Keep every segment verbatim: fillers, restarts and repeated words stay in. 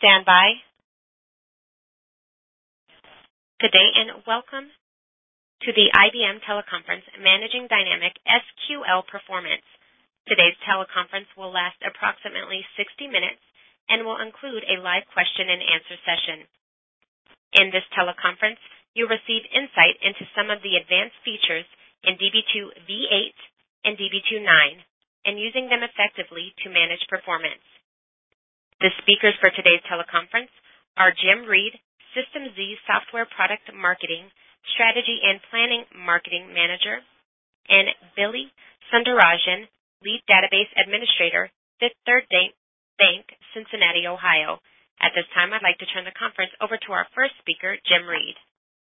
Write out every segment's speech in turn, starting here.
stand by. Good day and welcome to the I B M teleconference Managing Dynamic S Q L Performance. Today's teleconference will last approximately sixty minutes and will include a live question and answer session. In this teleconference, you'll receive insight into some of the advanced features in D B two V eight and D B two nine and using them effectively to manage performance. The speakers for today's teleconference are Jim Reed, System Z Software Product Marketing, Strategy and Planning Marketing Manager, and Billy Sundarajan, Lead Database Administrator, Fifth Third Bank, Cincinnati, Ohio. At this time, I'd like to turn the conference over to our first speaker, Jim Reed.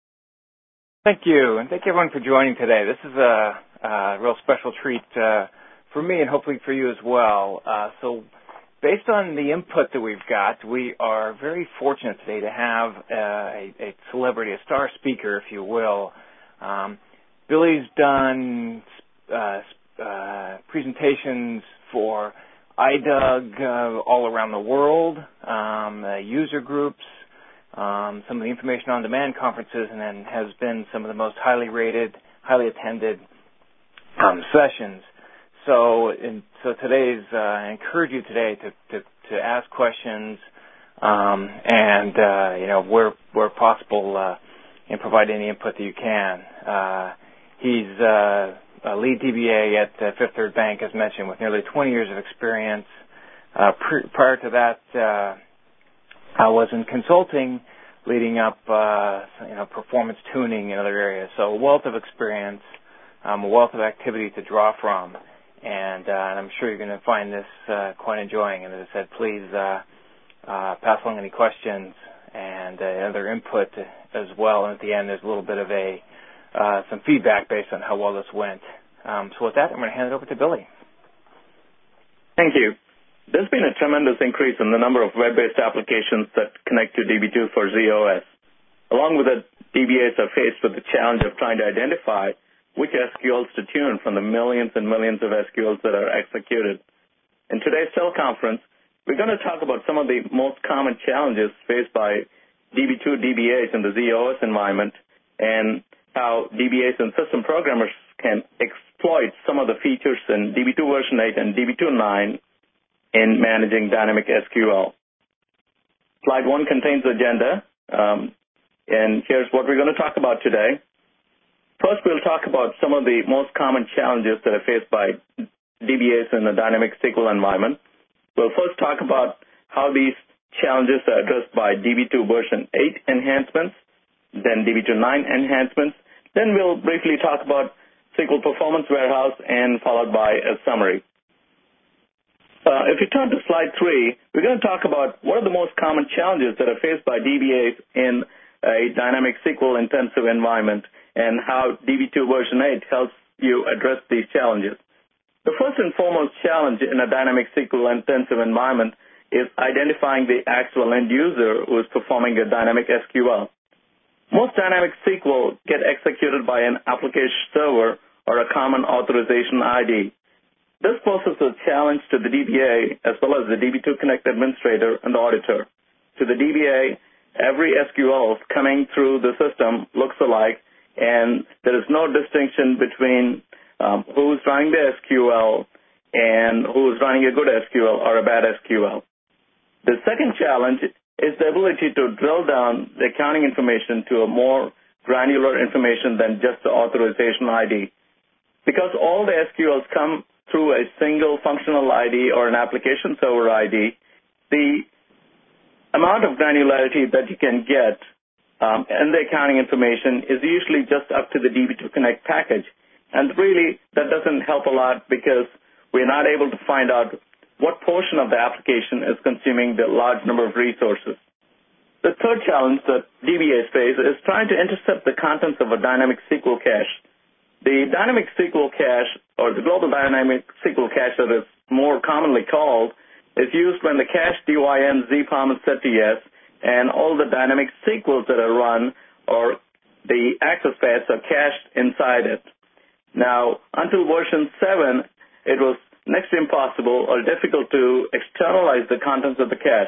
Thank you, and thank you everyone for joining today. This is a, a real special treat uh, for me and hopefully for you as well. Uh, so based on the input that we've got, we are very fortunate today to have uh, a, a celebrity, a star speaker, if you will. Um, Billy's done uh, uh, presentations for I D U G uh, all around the world, um, uh, user groups, um, some of the information on demand conferences, and then has been some of the most highly rated, highly attended um, sessions. So, in, so today's, uh, I encourage you today to, to, to ask questions um, and, uh, you know, where, where possible, uh, and provide any input that you can. Uh, he's uh, a lead D B A at uh, Fifth Third Bank, as mentioned, with nearly twenty years of experience. Uh, pre- prior to that, uh, I was in consulting, leading up, uh, you know, performance tuning in other areas. So a wealth of experience, um, a wealth of activity to draw from. And, uh, and I'm sure you're going to find this uh, quite enjoying. And as I said, please uh, uh, pass along any questions and uh, other input as well. And at the end, there's a little bit of a uh, some feedback based on how well this went. Um, so with that, I'm going to hand it over to Billy. Thank you. There's been a tremendous increase in the number of web-based applications that connect to D B two for Z O S. Along with it, D B As are faced with the challenge of trying to identify which S Q Ls to tune from the millions and millions of S Q Ls that are executed. In today's teleconference, we're going to talk about some of the most common challenges faced by D B two D B As in the Z O S environment and how D B As and system programmers can exploit some of the features in D B two version eight and D B two nine in managing dynamic S Q L. Slide one contains the agenda, um, and here's what we're going to talk about today. First, we'll talk about some of the most common challenges that are faced by D B As in the dynamic S Q L environment. We'll first talk about how these challenges are addressed by D B two version eight enhancements, then D B two nine enhancements. Then we'll briefly talk about S Q L Performance Warehouse and followed by a summary. Uh, if you turn to slide three, we're going to talk about what are the most common challenges that are faced by D B As in a dynamic S Q L intensive environment and how D B two version eight helps you address these challenges. The first and foremost challenge in a dynamic S Q L intensive environment is identifying the actual end user who is performing a dynamic S Q L. Most dynamic S Q L get executed by an application server or a common authorization I D. This poses a challenge to the D B A as well as the D B two Connect administrator and the auditor. To the D B A, every S Q L coming through the system looks alike, and there is no distinction between um, who's running the S Q L and who's running a good S Q L or a bad S Q L. The second challenge is the ability to drill down the accounting information to a more granular information than just the authorization I D. Because all the S Q Ls come through a single functional I D or an application server I D, the amount of granularity that you can get Um, and the accounting information is usually just up to the D B two Connect package. And really, that doesn't help a lot because we're not able to find out what portion of the application is consuming the large number of resources. The third challenge that D B As face is trying to intercept the contents of a dynamic S Q L cache. The dynamic S Q L cache, or the global dynamic S Q L cache that is more commonly called, is used when the cache D Y N Z P O M is set to yes, and all the dynamic S Q Ls that are run or the access paths are cached inside it. Now, until version seven, it was next to impossible or difficult to externalize the contents of the cache.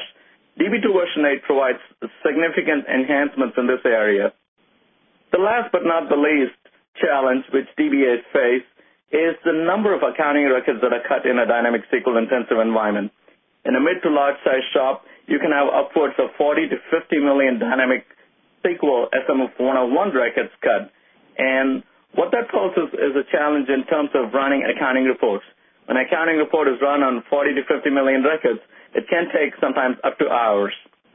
D B two version eight provides significant enhancements in this area. The last but not the least challenge which D B As face is the number of accounting records that are cut in a dynamic S Q L-intensive environment. In a mid to large-size shop, you can have upwards of forty to fifty million dynamic S Q L S M F one oh one records cut. And what that poses is a challenge in terms of running accounting reports. When an accounting report is run on forty to fifty million records, it can take sometimes up to hours.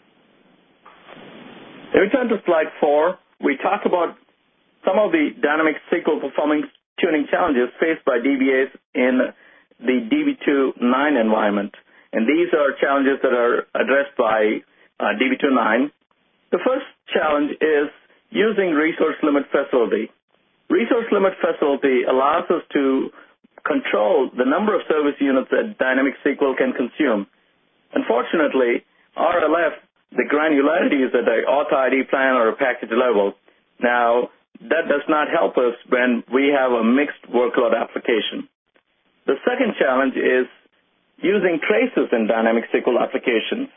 If we turn to slide four, we talk about some of the dynamic S Q L performance tuning challenges faced by D B As in the D B two nine environment. And these are challenges that are addressed by uh, D B two nine. The first challenge is using resource limit facility. Resource limit facility allows us to control the number of service units that dynamic S Q L can consume. Unfortunately, R L F, the granularity is at an author I D plan or a package level. Now, that does not help us when we have a mixed workload application. The second challenge is using traces in dynamic S Q L applications.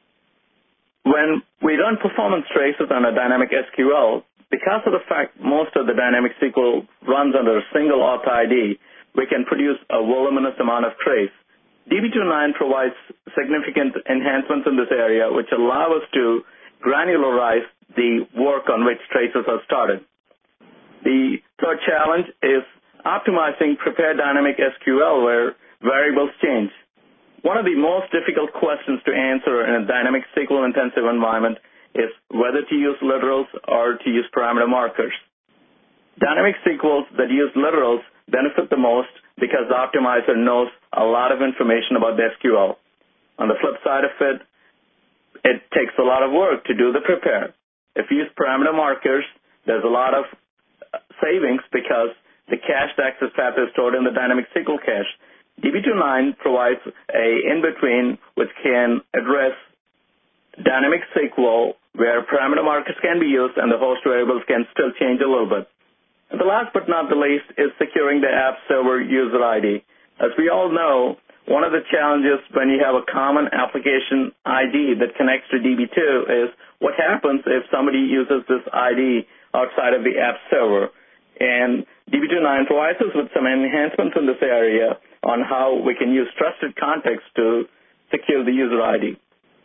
When we run performance traces on a dynamic S Q L, because of the fact most of the dynamic S Q L runs under a single author I D, we can produce a voluminous amount of trace. D B two nine provides significant enhancements in this area which allow us to granularize the work on which traces are started. The third challenge is optimizing prepared dynamic S Q L where variables change. One of the most difficult questions to answer in a dynamic S Q L-intensive environment is whether to use literals or to use parameter markers. Dynamic S Q Ls that use literals benefit the most because the optimizer knows a lot of information about the S Q L. On the flip side of it, it takes a lot of work to do the prepare. If you use parameter markers, there's a lot of savings because the cached access path is stored in the dynamic S Q L cache. D B two nine provides a in-between which can address dynamic S Q L where parameter markers can be used and the host variables can still change a little bit. And the last but not the least is securing the app server user I D. As we all know, one of the challenges when you have a common application I D that connects to D B two is what happens if somebody uses this I D outside of the app server. And D B two nine provides us with some enhancements in this area on how we can use trusted context to secure the user I D.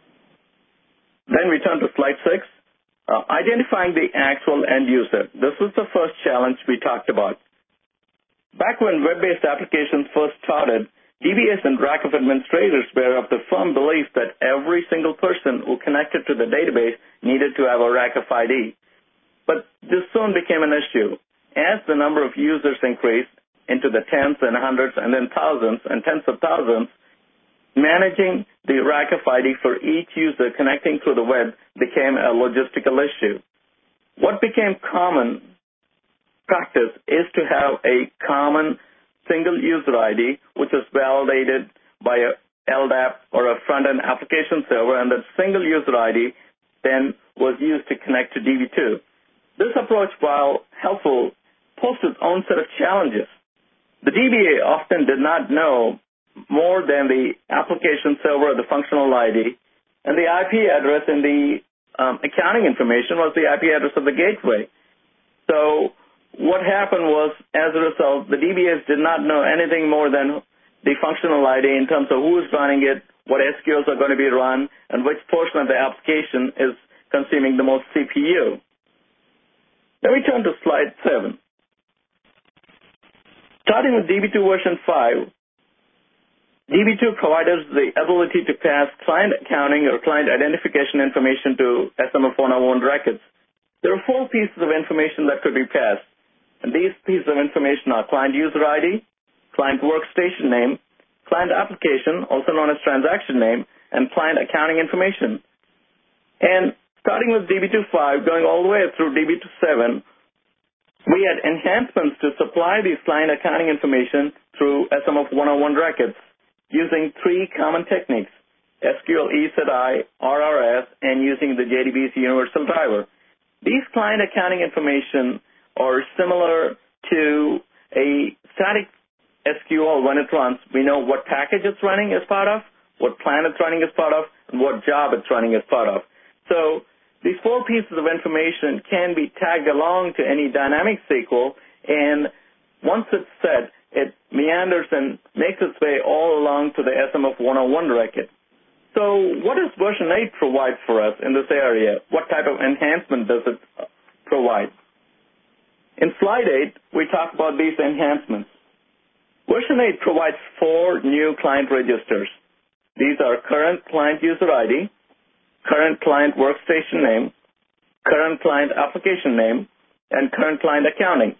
Then we turn to slide six. Uh, identifying the actual end user. This was the first challenge we talked about. Back when web-based applications first started, D B As and rack of administrators were of the firm belief that every single person who connected to the database needed to have a rack of I D. But this soon became an issue. As the number of users increased into the tens and hundreds and then thousands and tens of thousands, managing the rack of I D for each user connecting through the web became a logistical issue. What became common practice is to have a common single user I D, which is validated by a L D A P or a front-end application server, and that single user I D then was used to connect to D B two. This approach, while helpful, posed its own set of challenges. The D B A often did not know more than the application server or the functional I D, and the I P address in the um, accounting information was the I P address of the gateway. So what happened was, as a result, the D B As did not know anything more than the functional I D in terms of who is running it, what S Q Ls are going to be run, and which portion of the application is consuming the most C P U. Then we turn to slide seven. Starting with D B two version five, D B two provides the ability to pass client accounting or client identification information to S M F one oh one records. There are four pieces of information that could be passed, and these pieces of information are client user I D, client workstation name, client application, also known as transaction name, and client accounting information. And starting with D B two five, going all the way through D B two seven, we had enhancements to supply these client accounting information through S M F one oh one records, using three common techniques, S Q L E Z I, R R S, and using the J D B C Universal Driver. These client accounting information are similar to a static S Q L when it runs. We know what package it's running as part of, what plan it's running as part of, and what job it's running as part of. So these four pieces of information can be tagged along to any dynamic S Q L, and once it's set, it meanders and makes its way all along to the S M F one oh one record. So what does version eight provide for us in this area? What type of enhancement does it provide? In slide eight, we talk about these enhancements. Version eight provides four new client registers. These are current client user I D, current client workstation name, current client application name, and current client accounting.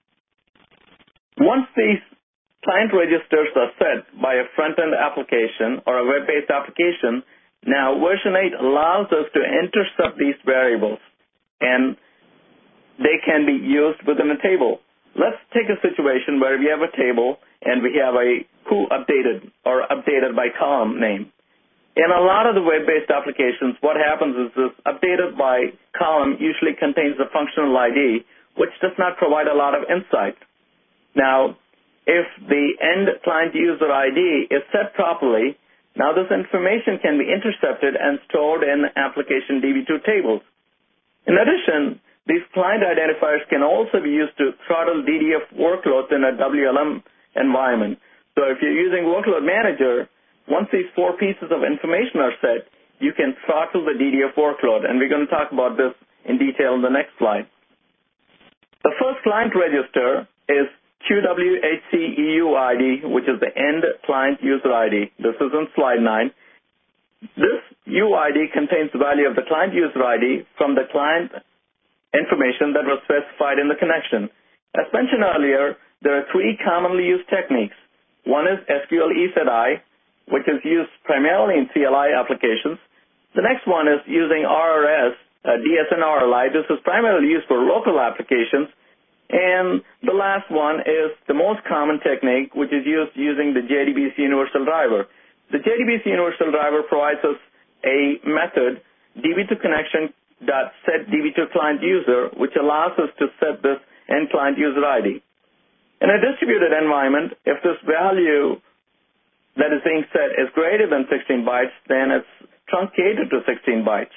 Once these client registers are set by a front-end application or a web-based application, now version eight allows us to intercept these variables, and they can be used within a table. Let's take a situation where we have a table and we have a who updated or updated by column name. In a lot of the web-based applications, what happens is this updated by column usually contains a functional I D, which does not provide a lot of insight. Now, if the end client user I D is set properly, now this information can be intercepted and stored in application D B two tables. In addition, these client identifiers can also be used to throttle D D F workloads in a W L M environment. So if you're using Workload Manager, once these four pieces of information are set, you can throttle the D D F workload, and we're going to talk about this in detail in the next slide. The first client register is Q W H C E U I D, which is the end client user I D. This is in slide nine. This U I D contains the value of the client user I D from the client information that was specified in the connection. As mentioned earlier, there are three commonly used techniques. One is S Q L E set I, which is used primarily in C L I applications. The next one is using R R S, uh, D S N R L I. This is primarily used for local applications. And the last one is the most common technique, which is used using the J D B C Universal Driver. The J D B C Universal Driver provides us a method, D B two connection dot set D B two client user, which allows us to set this end client user I D. In a distributed environment, if this value that is being set is greater than sixteen bytes, then it's truncated to sixteen bytes.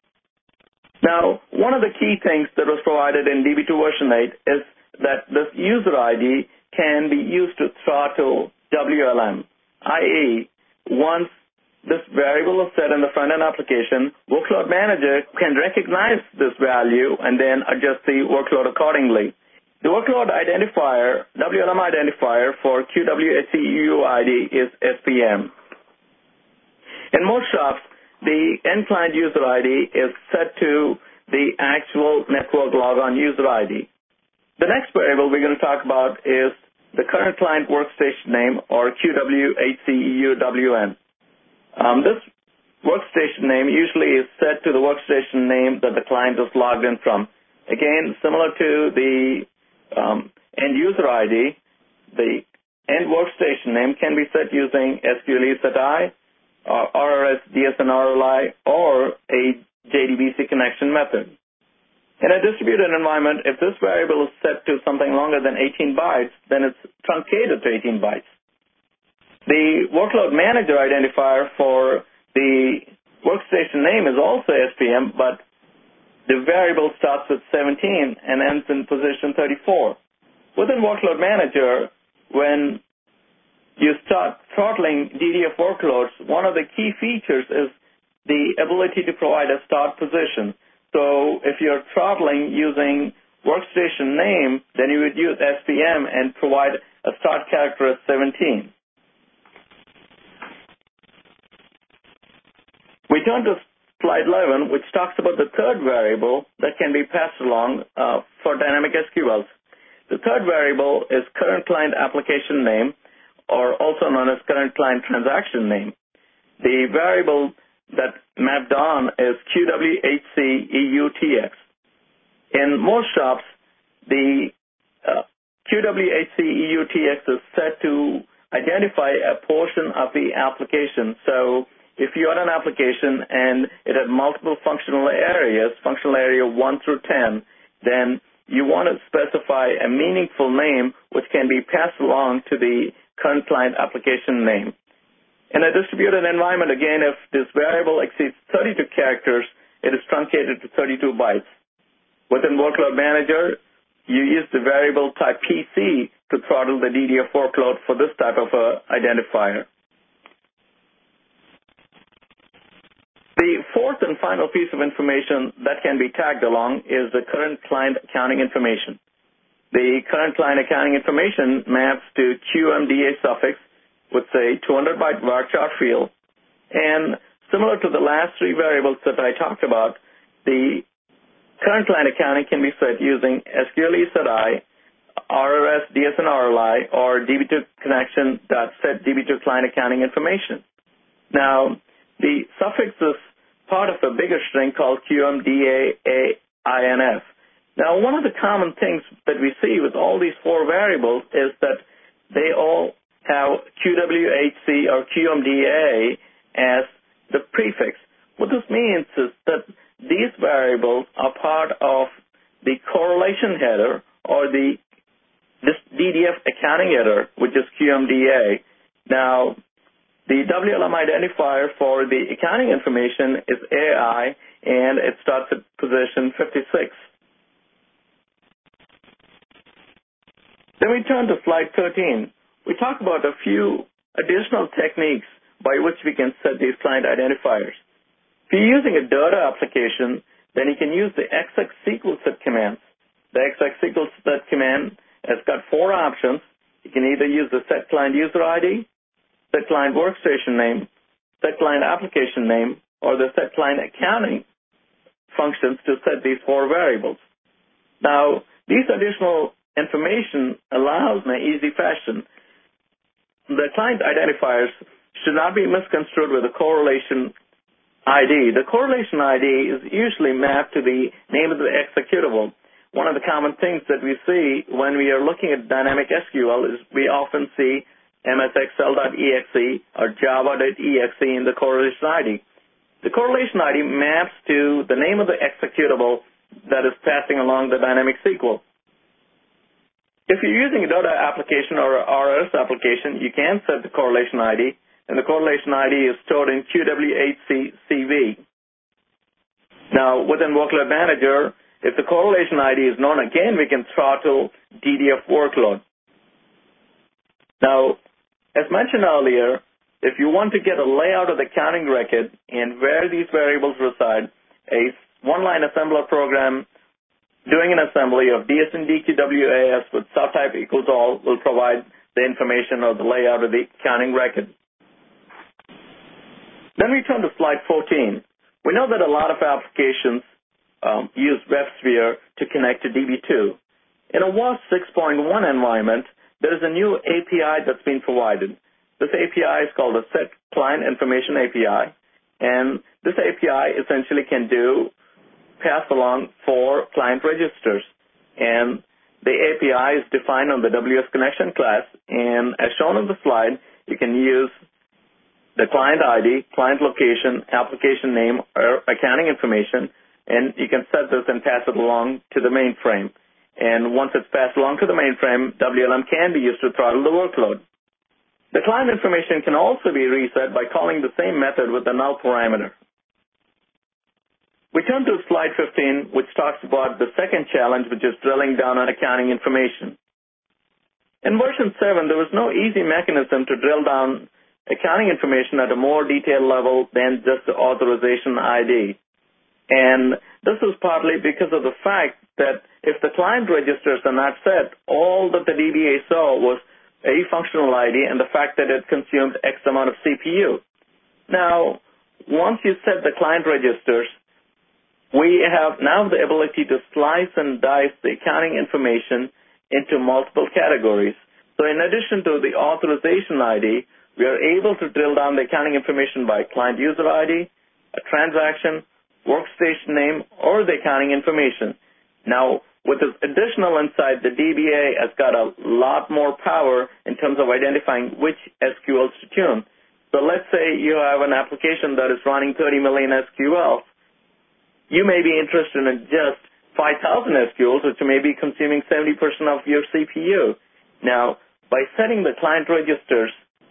Now, one of the key things that was provided in D B two version eight is that this user I D can be used to throttle W L M, that is, once this variable is set in the front-end application, Workload Manager can recognize this value and then adjust the workload accordingly. The workload identifier, W L M identifier for Q W H C E U I D is S P M. In most shops, the end client user I D is set to the actual network logon user I D. The next variable we're going to talk about is the current client workstation name, or Q W H C E U W N. Um, this workstation name usually is set to the workstation name that the client is logged in from. Again, similar to the um, end user I D, the end workstation name can be set using S Q L E set I, uh, R R S D S N R L I, or a J D B C connection method. In a distributed environment, if this variable is set to something longer than eighteen bytes, then it's truncated to eighteen bytes. The workload manager identifier for the workstation name is also S P M, but the variable starts with seventeen and ends in position thirty-four. Within Workload Manager, when you start throttling D D F workloads, one of the key features is the ability to provide a start position. So if you're throttling using workstation name, then you would use S P M and provide a start character as seventeen. We turn to slide eleven, which talks about the third variable that can be passed along uh, for dynamic S Q Ls. The third variable is current client application name, or also known as current client transaction name. The variable that mapped on is Q W H C E U T X. In most shops, the uh, Q W H C E U T X is set to identify a portion of the application. So if you had an application and it had multiple functional areas, functional area one through ten, then you want to specify a meaningful name which can be passed along to the current client application name. In a distributed environment, again, if this variable exceeds thirty-two characters, it is truncated to thirty-two bytes. Within Workload Manager, you use the variable type P C to throttle the D D F workload for this type of uh, identifier. The fourth and final piece of information that can be tagged along is the current client accounting information. The current client accounting information maps to Q M D A suffix with, say, two hundred byte varchar field. And similar to the last three variables that I talked about, the current client accounting can be set using S Q L E set I, R R S D S N R L I, or D B two connection.set D B two client accounting information. Now, the suffix is part of a bigger string called Q M D A A I N F. Now, one of the common things that we see with all these four variables is that they all have Q W H C or Q M D A as the prefix. What this means is that these variables are part of the correlation header or the this D D F accounting header, which is Q M D A. Now, the W L M identifier for the accounting information is A I, and it starts at position fifty-six. Then we turn to slide thirteen. We talk about a few additional techniques by which we can set these client identifiers. If you're using a Dota application, then you can use the X X S Q L set commands. The X X S Q L set command has got four options. You can either use the set client user I D, set client workstation name, set client application name, or the set client accounting functions to set these four variables. Now, these additional information allows in an easy fashion. The client identifiers should not be misconstrued with a correlation I D. The correlation I D is usually mapped to the name of the executable. One of the common things that we see when we are looking at dynamic S Q L is we often see M S X L dot E X E or Java dot E X E in the correlation I D. The correlation I D maps to the name of the executable that is passing along the dynamic S Q L. If you're using a Dota application or a R R S application, you can set the correlation I D, and the correlation I D is stored in Q W H C C V. Now, within Workload Manager, if the correlation I D is known, again, we can throttle D D F workload. Now, as mentioned earlier, if you want to get a layout of the accounting record and where these variables reside, a one-line assembler program doing an assembly of D S and D Q W A S with subtype equals all will provide the information or the layout of the accounting record. Then we turn to slide fourteen. We know that a lot of applications um, use WebSphere to connect to D B two. In a W A S six point one environment, there is a new A P I that's been provided. This A P I is called the Set Client Information A P I, and this A P I essentially can do pass along four client registers. And the A P I is defined on the W S Connection class, and as shown on the slide, you can use the client I D, client location, application name, or accounting information, and you can set this and pass it along to the mainframe. And once it's passed along to the mainframe, W L M can be used to throttle the workload. The client information can also be reset by calling the same method with the null parameter. We turn to slide fifteen, which talks about the second challenge, which is drilling down on accounting information. In version seven, there was no easy mechanism to drill down accounting information at a more detailed level than just the authorization I D. And this is partly because of the fact that if the client registers are not set, all that the D B A saw was a functional I D and the fact that it consumed X amount of C P U. Now, once you set the client registers, we have now the ability to slice and dice the accounting information into multiple categories. So in addition to the authorization I D, we are able to drill down the accounting information by client user I D, a transaction, workstation name, or the accounting information. Now, with this additional insight, the D B A has got a lot more power in terms of identifying which S Q Ls to tune. So let's say you have an application that is running thirty million S Q Ls. You may be interested in just five thousand S Q Ls, which may be consuming seventy percent of your C P U. Now, by setting the client registers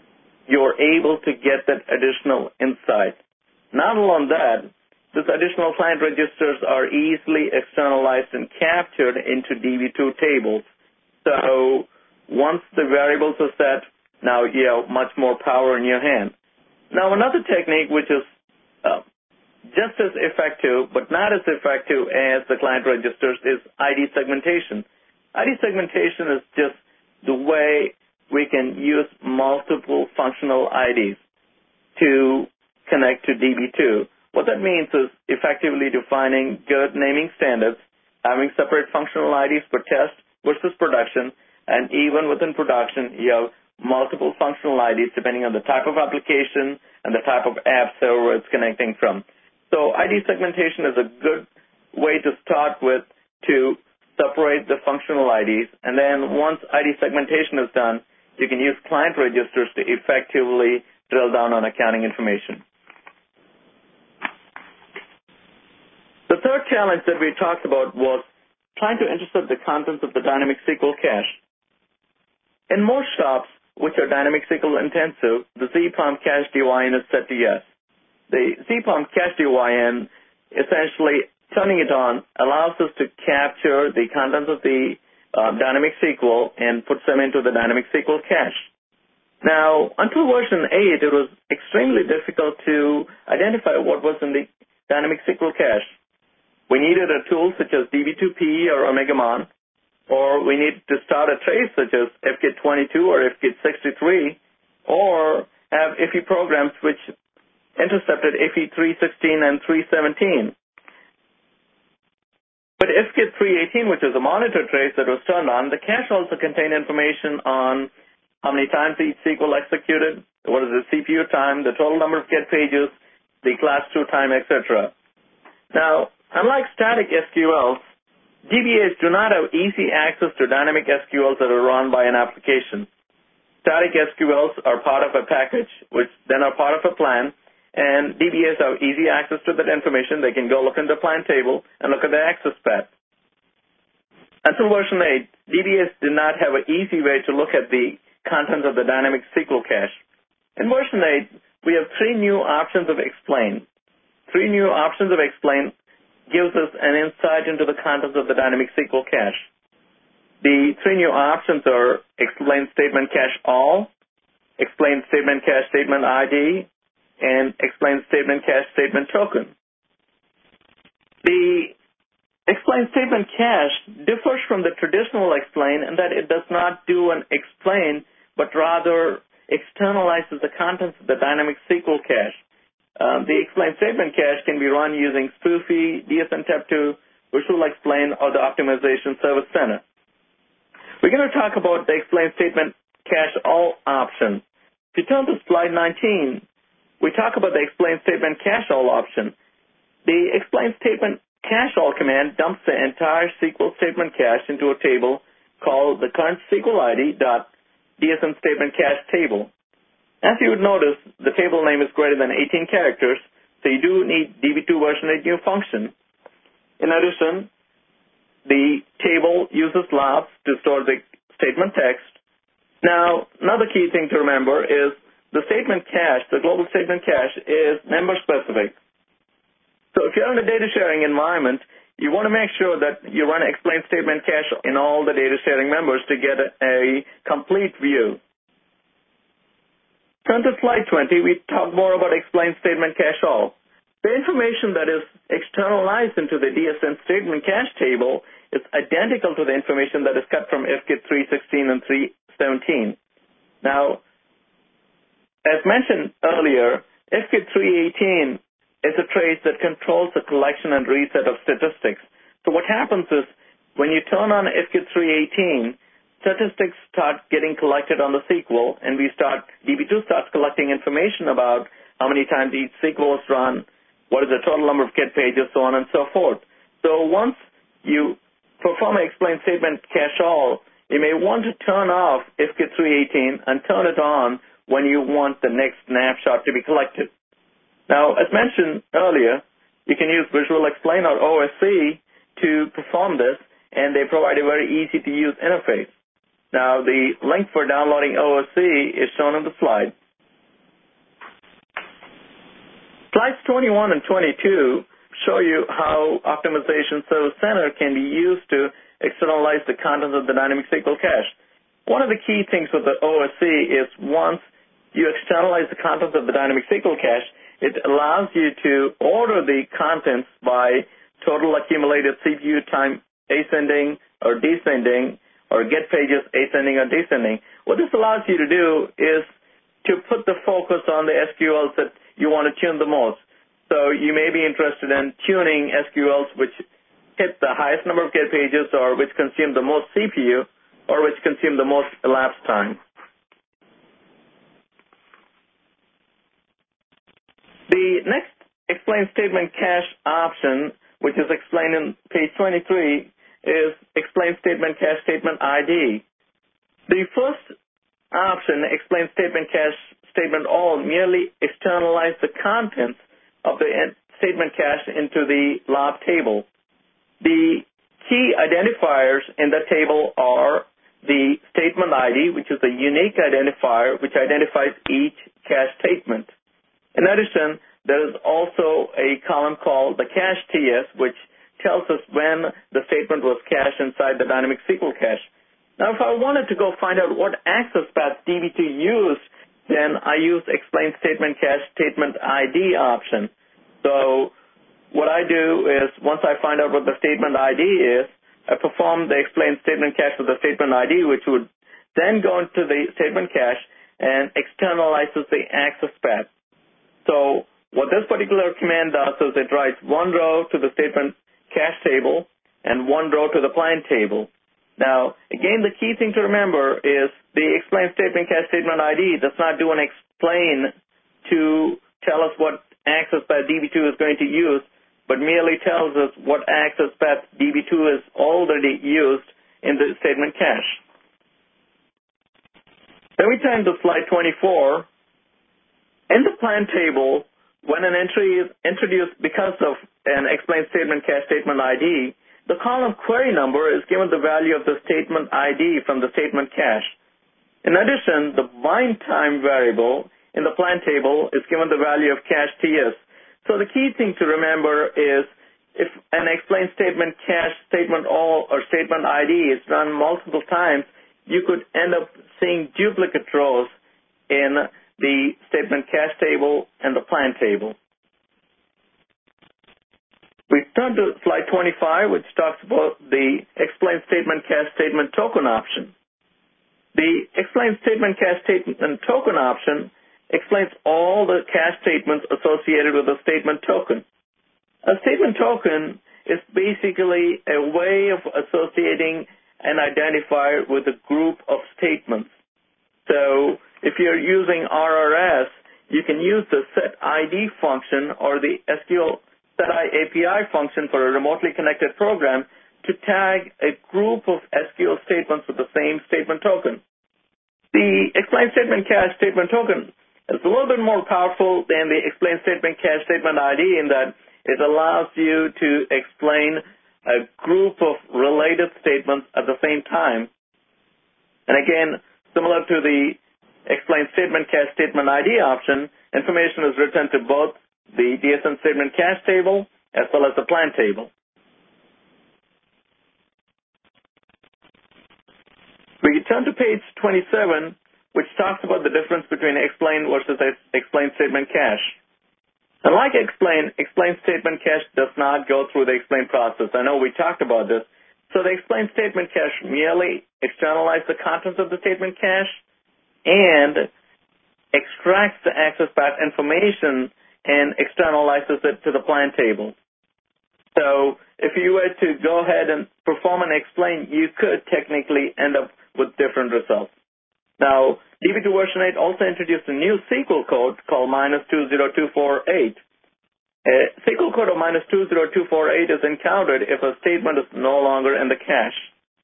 you're able to get that additional insight. Not alone that, these additional client registers are easily externalized and captured into D B two tables. So once the variables are set, now you have much more power in your hand. Now another technique which is uh, just as effective but not as effective as the client registers is I D segmentation. I D segmentation is just the way we can use multiple functional I Ds to connect to D B two. What that means is effectively defining good naming standards, having separate functional I Ds for test versus production, and even within production, you have multiple functional I Ds depending on the type of application and the type of app server it's connecting from. So I D segmentation is a good way to start with to separate the functional I Ds, and then once I D segmentation is done, you can use client registers to effectively drill down on accounting information. The third challenge that we talked about was trying to intercept the contents of the dynamic S Q L cache. In most shops, which are dynamic S Q L intensive, the Z P O M cache D Y N is set to yes. The Z P O M cache D Y N, essentially turning it on, allows us to capture the contents of the uh, dynamic S Q L and puts them into the dynamic S Q L cache. Now, until version eight, it was extremely difficult to identify what was in the dynamic S Q L cache. We needed a tool such as D B two P or OmegaMon, or we needed to start a trace such as F K I T twenty-two or F K I T sixty-three, or have I F I programs which intercepted F I three sixteen and three seventeen. But F K I T three eighteen, which is a monitor trace that was turned on, the cache also contained information on how many times each S Q L executed, what is the C P U time, the total number of get pages, the class two time, et cetera. Now, unlike static S Q Ls, D B As do not have easy access to dynamic S Q Ls that are run by an application. Static S Q Ls are part of a package, which then are part of a plan, and D B As have easy access to that information. They can go look in the plan table and look at the access path. Until version eight, D B As did not have an easy way to look at the contents of the dynamic S Q L cache. In version eight, we have three new options of explain. Three new options of explain gives us an insight into the contents of the dynamic S Q L cache. The three new options are explain statement cache all, explain statement cache statement I D, and explain statement cache statement token. The explain statement cache differs from the traditional explain in that it does not do an explain, but rather externalizes the contents of the dynamic S Q L cache. Um, the explain statement cache can be run using Spoofy, D S N T E P two, Visual Explain, or the Optimization Service Center. We're going to talk about the explain statement cache all option. If you turn to slide nineteen, we talk about the explain statement cache all option. The explain statement cache all command dumps the entire S Q L statement cache into a table called the current S Q L I D dot D S N statement cache table. As you would notice, the table name is greater than eighteen characters, so you do need D B two version eight new function. In addition, the table uses labs to store the statement text. Now, another key thing to remember is the statement cache, the global statement cache, is member specific. So if you're in a data sharing environment, you want to make sure that you run explain statement cache in all the data sharing members to get a, a complete view. Turn to slide twenty. We talk more about explain statement cache all. The information that is externalized into the D S N statement cache table is identical to the information that is cut from F K I T three sixteen and three seventeen. Now, as mentioned earlier, F K I T three eighteen is a trace that controls the collection and reset of statistics. So what happens is when you turn on F K I T three eighteen, statistics start getting collected on the S Q L, and we start, D B two starts collecting information about how many times each S Q L was run, what is the total number of get pages, so on and so forth. So once you perform an explain statement cache all, you may want to turn off F K I T three eighteen and turn it on when you want the next snapshot to be collected. Now, as mentioned earlier, you can use Visual Explain or O S C to perform this, and they provide a very easy-to-use interface. Now, the link for downloading O S C is shown on the slide. Slides twenty-one and twenty-two show you how Optimization Service Center can be used to externalize the contents of the Dynamic S Q L cache. One of the key things with the O S C is once you externalize the contents of the Dynamic S Q L cache, it allows you to order the contents by total accumulated C P U time ascending or descending, or get pages ascending or descending. What this allows you to do is to put the focus on the S Q Ls that you want to tune the most. So you may be interested in tuning S Q Ls which hit the highest number of get pages, or which consume the most C P U, or which consume the most elapsed time. The next explain statement cache option, which is explained in page twenty-three, is explain statement cache statement I D. The first option, explain statement cache statement all, merely externalize the contents of the statement cache into the L O B table. The key identifiers in the table are the statement I D, which is a unique identifier which identifies each cache statement. In addition, there is also a column called the cache T S, which tells us when the statement was cached inside the Dynamic S Q L cache. Now, if I wanted to go find out what access path D B two used, then I use explain statement cache statement I D option. So what I do is, once I find out what the statement I D is, I perform the explain statement cache with the statement I D, which would then go into the statement cache and externalizes the access path. So what this particular command does is it writes one row to the statement cache table and one row to the plan table. Now, again, the key thing to remember is the explain statement cache statement I D does not do an explain to tell us what access path D B two is going to use, but merely tells us what access path D B two is already used in the statement cache. Then we turn to slide twenty-four. In the plan table, when an entry is introduced because of an explain statement cache statement I D, the column query number is given the value of the statement I D from the statement cache. In addition, the bind time variable in the plan table is given the value of cache T S. So the key thing to remember is if an explain statement cache statement all or statement I D is run multiple times, you could end up seeing duplicate rows in the statement cache table and the plan table. We turn to slide twenty-five, which talks about the explain statement cache statement token option. The explain statement cache statement token option explains all the cache statements associated with a statement token. A statement token is basically a way of associating an identifier with a group of statements. So if you're using R R S, you can use the set I D function or the S Q L SetI A P I function for a remotely connected program to tag a group of S Q L statements with the same statement token. The explain statement cache statement token is a little bit more powerful than the explain statement cache statement I D in that it allows you to explain a group of related statements at the same time. And again, similar to the explain statement cache statement I D option, information is written to both the D S N statement cache table as well as the plan table. We turn to page twenty-seven, which talks about the difference between explain versus explain statement cache. Unlike explain, explain statement cache does not go through the explain process. I know we talked about this. So the explain statement cache merely externalizes the contents of the statement cache and extracts the access path information and externalizes it to the plan table. So if you were to go ahead and perform an explain, you could technically end up with different results. Now, D B two version eight also introduced a new S Q L code called minus two zero two four eight. A S Q L code of minus two zero two four eight is encountered if a statement is no longer in the cache.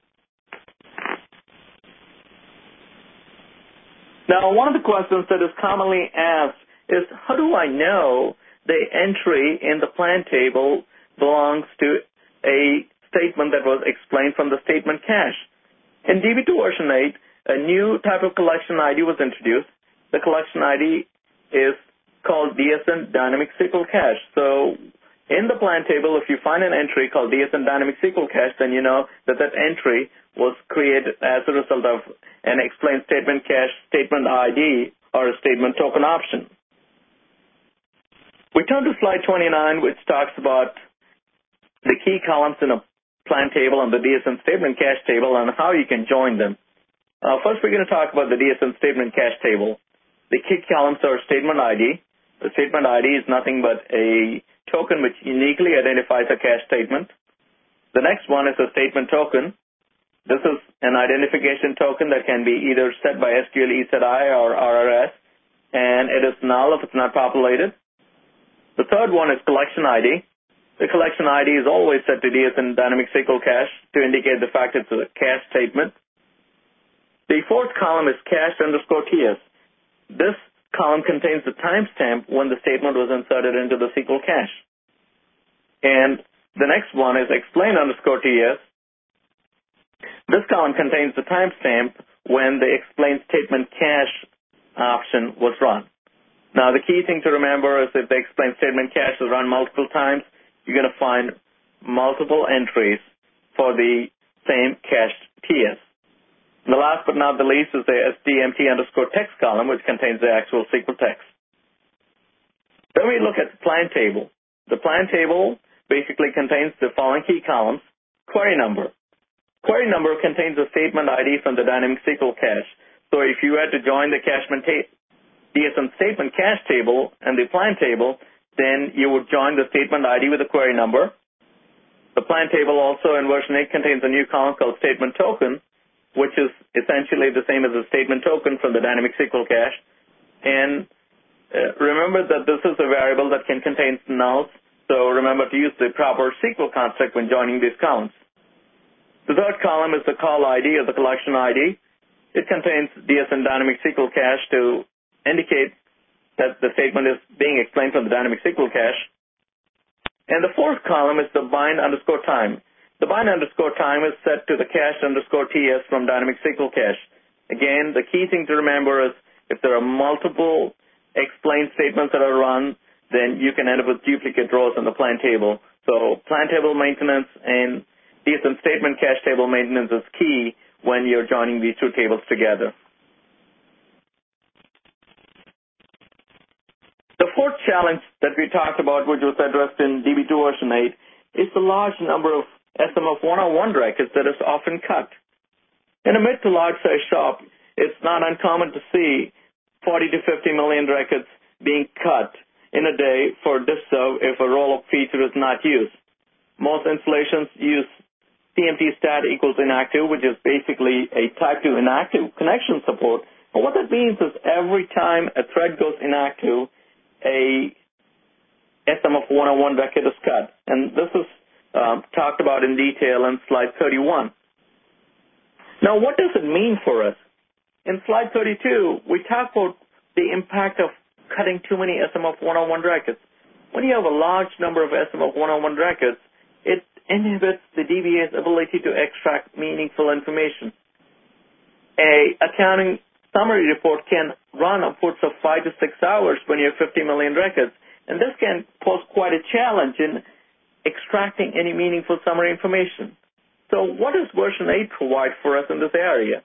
Now, one of the questions that is commonly asked is, how do I know the entry in the plan table belongs to a statement that was explained from the statement cache? In D B two version eight, a new type of collection I D was introduced. The collection I D is called D S N Dynamic S Q L Cache. So in the plan table, if you find an entry called D S N Dynamic S Q L Cache, then you know that that entry was created as a result of an explain statement cache, statement I D, or a statement token option. We turn to slide twenty-nine, which talks about the key columns in a plan table and the D S N statement cache table and how you can join them. Uh, first, we're going to talk about the D S N statement cache table. The key columns are statement I D. The statement I D is nothing but a token which uniquely identifies a cache statement. The next one is a statement token. This is an identification token that can be either set by S Q L E set I or R R S, and it is null if it's not populated. The third one is collection I D. The collection I D is always set to D S N Dynamic S Q L Cache to indicate the fact it's a cache statement. The fourth column is cache underscore T S. This column contains the timestamp when the statement was inserted into the S Q L cache. And the next one is explain underscore T S. This column contains the timestamp when the explain statement cache option was run. Now, the key thing to remember is if the explain statement cache is run multiple times, you're going to find multiple entries for the same cached T S. And the last but not the least is the S D M T underscore text column, which contains the actual S Q L text. Then we look at the plan table. The plan table basically contains the following key columns. Query number. Query number contains a statement I D from the dynamic S Q L cache. So if you had to join the cachement ta- D S N statement cache table and the plan table, then you would join the statement I D with the query number. The plan table also in version eight contains a new column called statement token, which is essentially the same as the statement token from the dynamic S Q L cache. And uh, remember that this is a variable that can contain nulls, so remember to use the proper S Q L construct when joining these columns. The third column is the call I D or the collection I D. It contains D S N Dynamic S Q L Cache to indicate that the statement is being explained from the dynamic S Q L cache. And the fourth column is the bind underscore time. The bind underscore time is set to the cache underscore T S from dynamic S Q L cache. Again, the key thing to remember is if there are multiple explain statements that are run, then you can end up with duplicate rows in the plan table. So plan table maintenance and D S N statement cache table maintenance is key when you're joining these two tables together. The fourth challenge that we talked about, which was addressed in D B two version eight, is the large number of S M F one oh one records that is often cut. In a mid to large size shop, it's not uncommon to see forty to fifty million records being cut in a day for disk serve if a roll-up feature is not used. Most installations use T M T stat equals inactive, which is basically a type two inactive connection support. And what that means is every time a thread goes inactive, a S M F one oh one record is cut. And this is um, talked about in detail in slide thirty-one. Now, what does it mean for us? In slide thirty-two, we talk about the impact of cutting too many S M F one oh one records. When you have a large number of S M F one oh one records, it inhibits the D B A's ability to extract meaningful information. A accounting summary report can run upwards of five to six hours when you have fifty million records, and this can pose quite a challenge in extracting any meaningful summary information. So what does version eight provide for us in this area?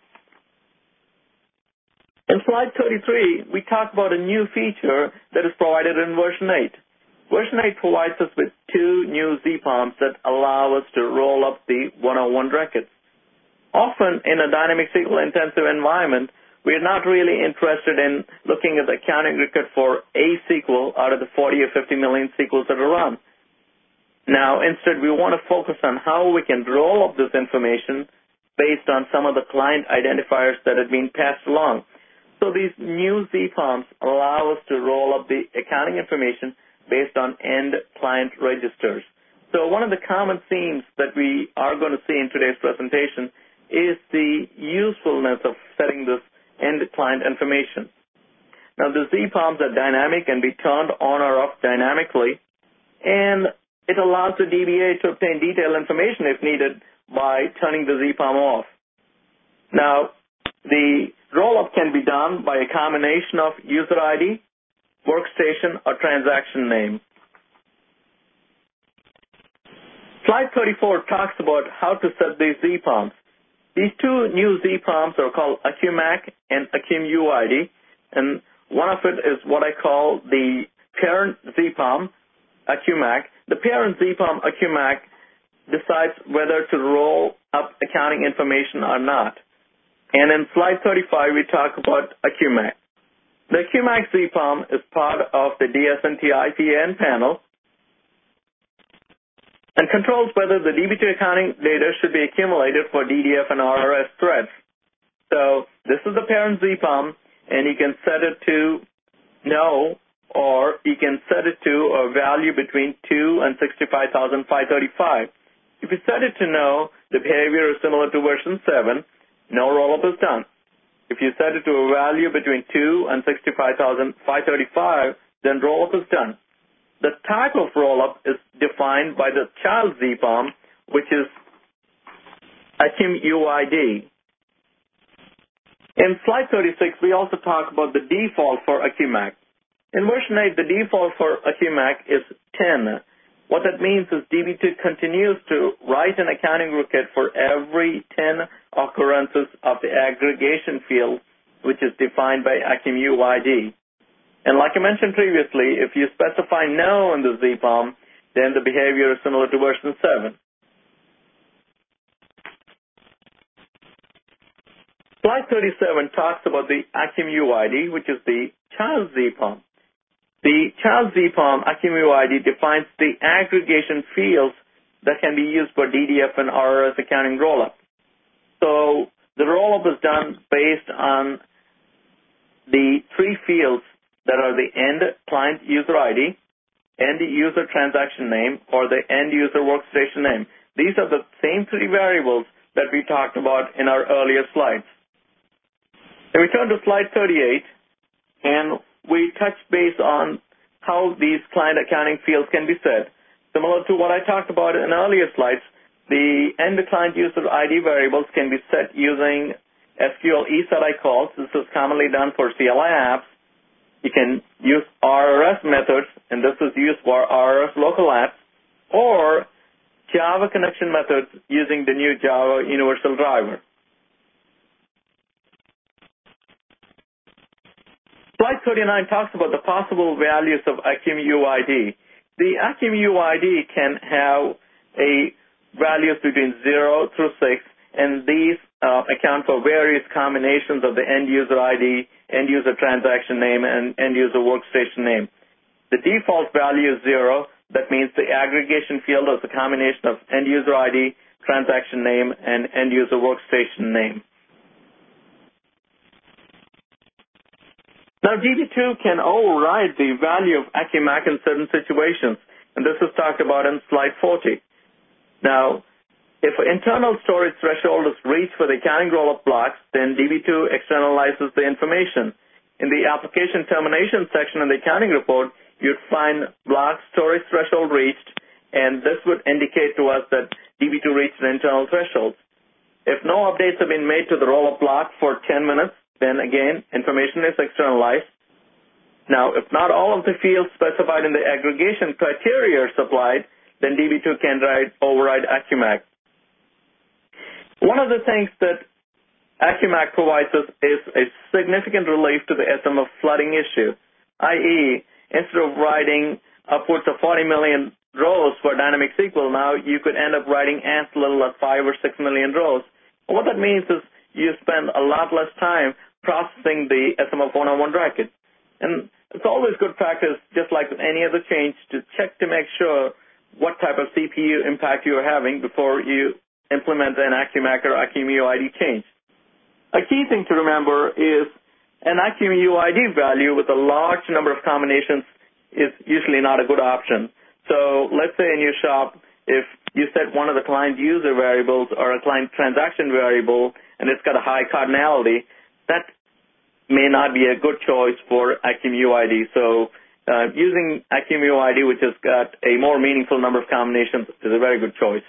In slide thirty-three, we talk about a new feature that is provided in version eight. Version eight provides us with two new Z POMs that allow us to roll up the one oh one records. Often in a dynamic S Q L intensive environment, we are not really interested in looking at the accounting record for a S Q L out of the forty or fifty million S Q Ls that are run. Now, instead, we want to focus on how we can roll up this information based on some of the client identifiers that have been passed along. So these new Z POMs allow us to roll up the accounting information based on end client registers. So one of the common themes that we are going to see in today's presentation is the usefulness of setting this end client information. Now, the Z POMs are dynamic and be turned on or off dynamically, and it allows the D B A to obtain detailed information if needed by turning the Z POM off. Now, the roll-up can be done by a combination of user I D workstation, or transaction name. Slide thirty-four talks about how to set these Z POMs. These two new Z POMs are called AccuMac and AccumUID, and one of it is what I call the parent Z POM, AccuMac. The parent Z POM, AccuMac, decides whether to roll up accounting information or not. And in slide thirty-five, we talk about AccuMac. The AccuMac Z POM is part of the D S N T I P A N panel and controls whether the D B two accounting data should be accumulated for D D F and R R S threads. So this is the parent Z POM, and you can set it to no, or you can set it to a value between two and sixty-five thousand five hundred thirty-five. If you set it to no, the behavior is similar to version seven. No roll-up is done. If you set it to a value between two and sixty-five thousand five hundred thirty-five, then roll-up is done. The type of roll-up is defined by the child Z POM, which is AccumUID. In slide thirty-six, we also talk about the default for AccuMac. In version eight, the default for AccuMac is ten. What that means is D B two continues to write an accounting record for every ten occurrences of the aggregation field, which is defined by AccumUID. And like I mentioned previously, if you specify no in the Z POM, then the behavior is similar to version seven. Slide thirty-seven talks about the AccumUID, which is the child Z POM. The child Z POM, AccumUID, defines the aggregation fields that can be used for D D F and R R S accounting rollup. So the rollup is done based on the three fields that are the end client user I D, end user transaction name, or the end user workstation name. These are the same three variables that we talked about in our earlier slides. And we turn to slide thirty-eight, and we touch base on how these client accounting fields can be set. Similar to what I talked about in earlier slides, the end client user I D variables can be set using S Q L eSetI calls. This is commonly done for C L I apps. You can use R R S methods, and this is used for R R S local apps, or Java connection methods using the new Java Universal Driver. Slide thirty-nine talks about the possible values of AccumUID. The AccumUID can have a values between zero through six, and these uh, account for various combinations of the end user I D, end user transaction name, and end user workstation name. The default value is zero. That means the aggregation field is a combination of end user I D, transaction name, and end user workstation name. Now, D B two can override the value of AccuMac in certain situations, and this is talked about in slide forty. Now, if internal storage threshold is reached for the accounting rollup blocks, then D B two externalizes the information. In the application termination section in the accounting report, you'd find block storage threshold reached, and this would indicate to us that D B two reached an internal threshold. If no updates have been made to the rollup block for ten minutes, then again, information is externalized. Now, if not all of the fields specified in the aggregation criteria are supplied, then D B two can write, override AccuMac. One of the things that AccuMac provides us is a significant relief to the S M F flooding issue, that is, instead of writing upwards of forty million rows for Dynamic S Q L, now you could end up writing as little as five or six million rows. And what that means is you spend a lot less time processing the S M F one oh one record. And it's always good practice, just like with any other change, to check to make sure what type of C P U impact you are having before you implement an AccuMac or AccumUID change. A key thing to remember is an AccumUID value with a large number of combinations is usually not a good option. So let's say in your shop, if you set one of the client user variables or a client transaction variable and it's got a high cardinality, that may not be a good choice for AccumUID. So uh, using AccumUID, which has got a more meaningful number of combinations, is a very good choice.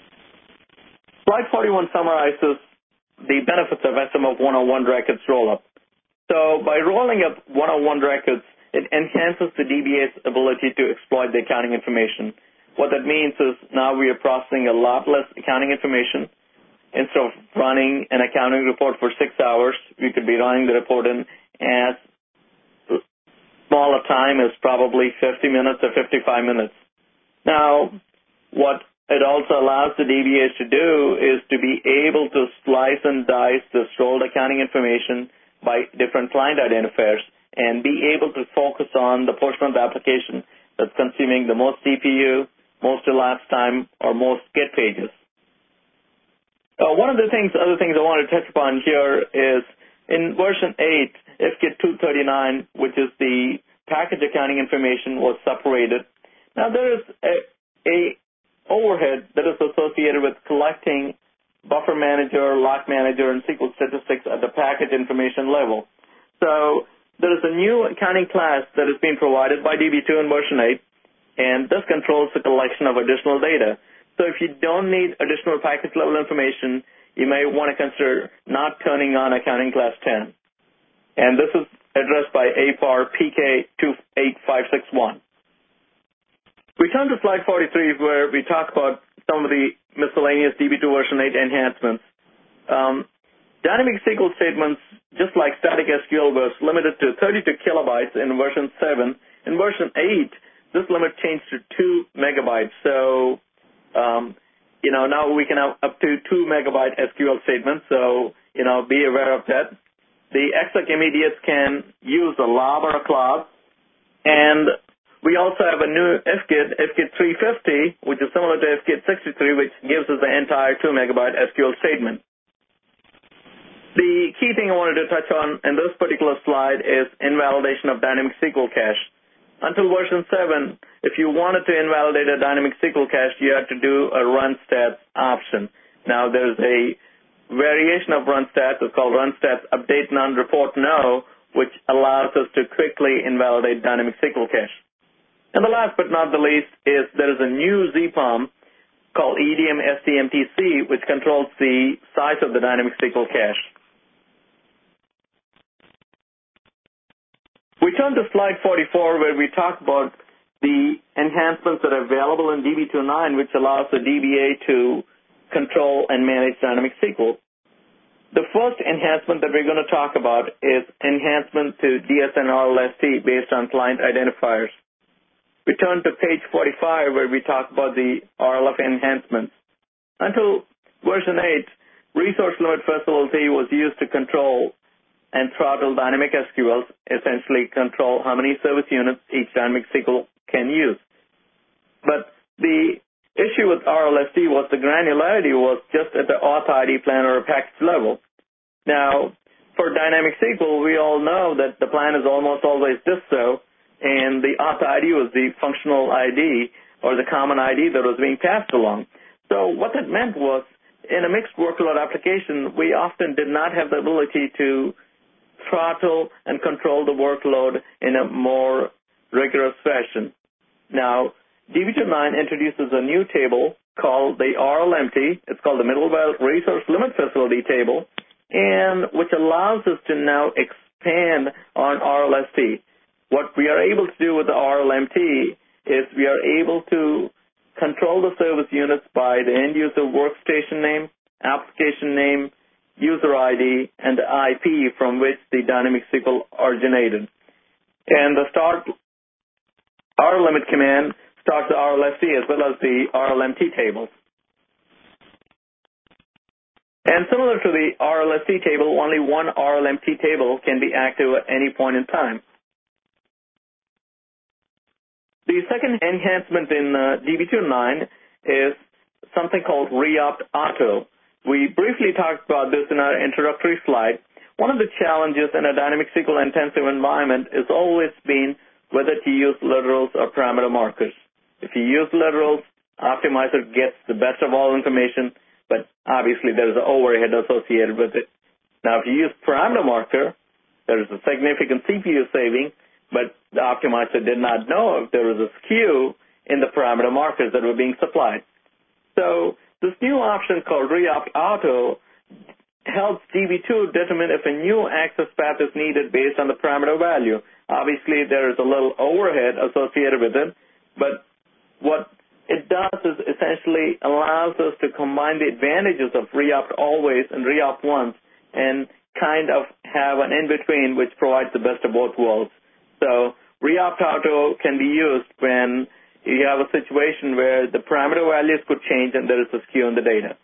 Slide forty-one summarizes the benefits of S M F one oh one records rollup. So by rolling up one oh one records, it enhances the D B A's ability to exploit the accounting information. What that means is now we are processing a lot less accounting information. Instead of running an accounting report for six hours, we could be running the report in as small a time as probably fifty minutes or fifty-five minutes. Now, what it also allows the D B As to do is to be able to slice and dice the stored accounting information by different client identifiers and be able to focus on the portion of the application that's consuming the most C P U, most elapsed time, or most get pages. Uh, one of the things, other things I want to touch upon here is in version eight, I F C I T two thirty-nine, which is the package accounting information, was separated. Now there is a, a overhead that is associated with collecting buffer manager, lock manager, and S Q L statistics at the package information level. So there is a new accounting class that is being provided by D B two in version eight, and this controls the collection of additional data. So if you don't need additional package level information, you may want to consider not turning on accounting class ten. And this is addressed by A P A R P K two eight five six one. We turn to slide forty-three where we talk about some of the miscellaneous D B two version eight enhancements. Um, dynamic S Q L statements, just like static S Q L, was limited to thirty-two kilobytes in version seven. In version eight, this limit changed to two megabytes. So Um, you know, now we can have up to two megabyte S Q L statements, so, you know, be aware of that. The exec immediates can use a lob or a clause, and we also have a new I F C I T, I F C I T three fifty, which is similar to I F C I T sixty-three, which gives us the entire two megabyte S Q L statement. The key thing I wanted to touch on in this particular slide is invalidation of dynamic S Q L cache. Until version seven, if you wanted to invalidate a dynamic S Q L cache, you had to do a run stats option. Now, there's a variation of run stats. It's called run stats update none, report no, which allows us to quickly invalidate dynamic S Q L cache. And the last but not the least is there is a new Z POM called E D M S T M T C, which controls the size of the dynamic S Q L cache. We turn to slide forty-four where we talk about the enhancements that are available in D B two point nine, which allows the D B A to control and manage dynamic S Q L. The first enhancement that we're going to talk about is enhancement to D S N R L S T based on client identifiers. We turn to page forty-five where we talk about the R L F enhancements. Until version eight, resource limit facility was used to control and throttle dynamic S Q Ls, essentially control how many service units each dynamic S Q L can use. But the issue with R L S T was the granularity was just at the auth I D plan or a package level. Now, for dynamic S Q L, we all know that the plan is almost always disto, and the auth I D was the functional I D or the common I D that was being passed along. So what that meant was, in a mixed workload application, we often did not have the ability to throttle and control the workload in a more rigorous fashion. Now, D B two point nine introduces a new table called the R L M T. It's called the Middleware Resource Limit Facility table, and which allows us to now expand on R L S T. What we are able to do with the R L M T is we are able to control the service units by the end user workstation name, application name, user I D, and the I P from which the dynamic S Q L originated. And the start R limit command starts the R L S T as well as the R L M T tables. And similar to the R L S T table, only one R L M T table can be active at any point in time. The second enhancement in uh, D B two point nine is something called Reopt Auto. We briefly talked about this in our introductory slide. One of the challenges in a dynamic S Q L intensive environment has always been whether to use literals or parameter markers. If you use literals, Optimizer gets the best of all information, but obviously there is an overhead associated with it. Now, if you use parameter marker, there is a significant C P U saving, but the Optimizer did not know if there was a skew in the parameter markers that were being supplied. So this new option called Reopt Auto helps D B two determine if a new access path is needed based on the parameter value. Obviously, there is a little overhead associated with it, but what it does is essentially allows us to combine the advantages of reopt always and reopt once and kind of have an in-between which provides the best of both worlds. So reopt auto can be used when you have a situation where the parameter values could change and there is a skew in the data.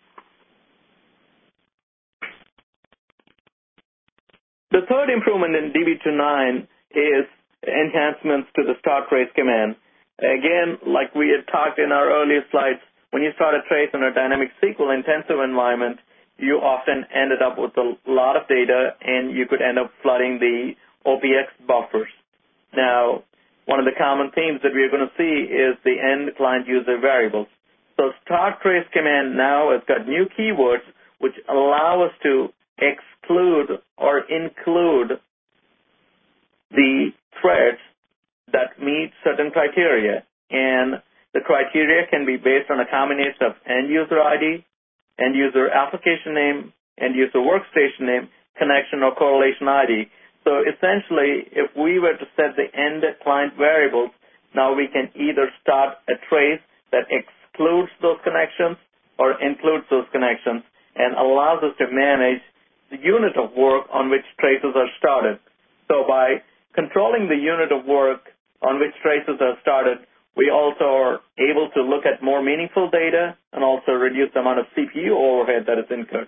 The third improvement in D B two point nine is enhancements to the start trace command. Again, like we had talked in our earlier slides, when you start a trace in a dynamic S Q L-intensive environment, you often ended up with a lot of data, and you could end up flooding the O P X buffers. Now, one of the common themes that we're going to see is the end client user variables. So start trace command now has got new keywords which allow us to exclude or include the threads that meet certain criteria, and the criteria can be based on a combination of end-user I D, end-user application name, end-user workstation name, connection, or correlation I D. So essentially, if we were to set the end client variables, now we can either start a trace that excludes those connections or includes those connections and allows us to manage the unit of work on which traces are started. So by controlling the unit of work on which traces are started, we also are able to look at more meaningful data and also reduce the amount of C P U overhead that is incurred.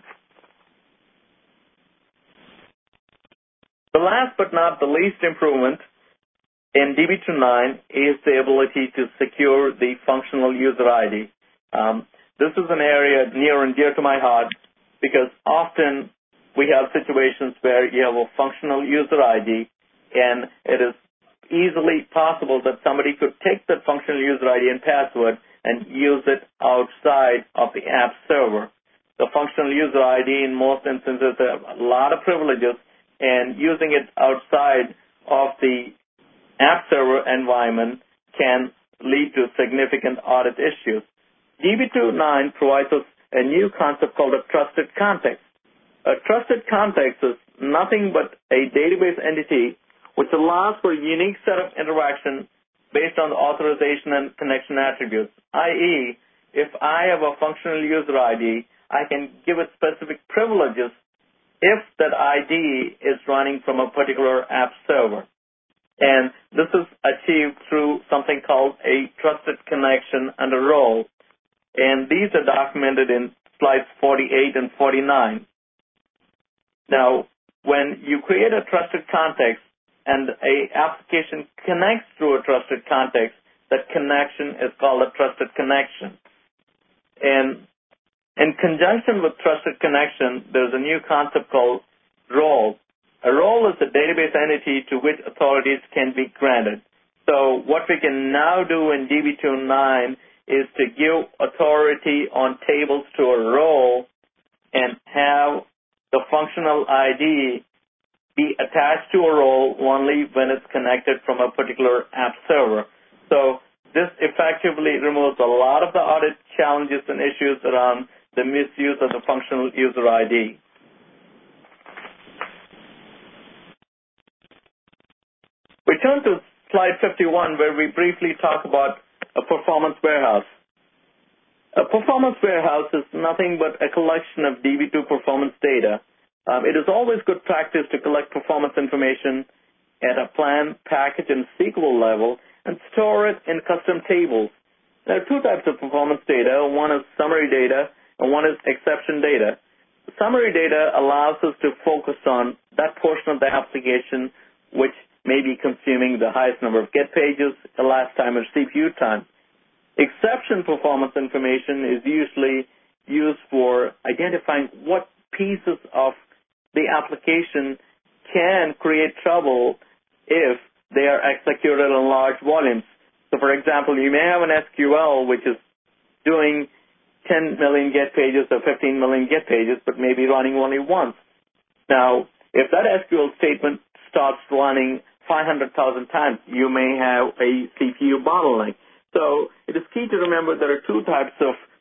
The last but not the least improvement in D B two point nine is the ability to secure the functional user I D. Um, this is an area near and dear to my heart because often we have situations where you have a functional user I D and it is easily possible that somebody could take that functional user I D and password and use it outside of the app server. The functional user I D in most instances have a lot of privileges, and using it outside of the app server environment can lead to significant audit issues. D B two point nine provides us a new concept called a trusted context. A trusted context is nothing but a database entity which allows for a unique set of interaction based on the authorization and connection attributes, that is, if I have a functional user I D, I can give it specific privileges if that I D is running from a particular app server. And this is achieved through something called a trusted connection and a role. And these are documented in slides forty-eight and forty-nine. Now, when you create a trusted context, and a application connects through a trusted context, that connection is called a trusted connection. And in conjunction with trusted connection, there's a new concept called role. A role is a database entity to which authorities can be granted. So what we can now do in D B two point nine is to give authority on tables to a role and have the functional I D be attached to a role only when it's connected from a particular app server. So this effectively removes a lot of the audit challenges and issues around the misuse of the functional user I D. We turn to slide fifty-one, where we briefly talk about a performance warehouse. A performance warehouse is nothing but a collection of D B two performance data. Um, it is always good practice to collect performance information at a plan, package, and S Q L level and store it in custom tables. There are two types of performance data. One is summary data, and one is exception data. Summary data allows us to focus on that portion of the application which may be consuming the highest number of get pages, elapsed time, or C P U time. Exception performance information is usually used for identifying what pieces of the application can create trouble if they are executed in large volumes. So, for example, you may have an S Q L which is doing ten million get pages or fifteen million get pages, but maybe running only once. Now, if that S Q L statement starts running five hundred thousand times, you may have a C P U bottleneck. So it is key to remember there are two types of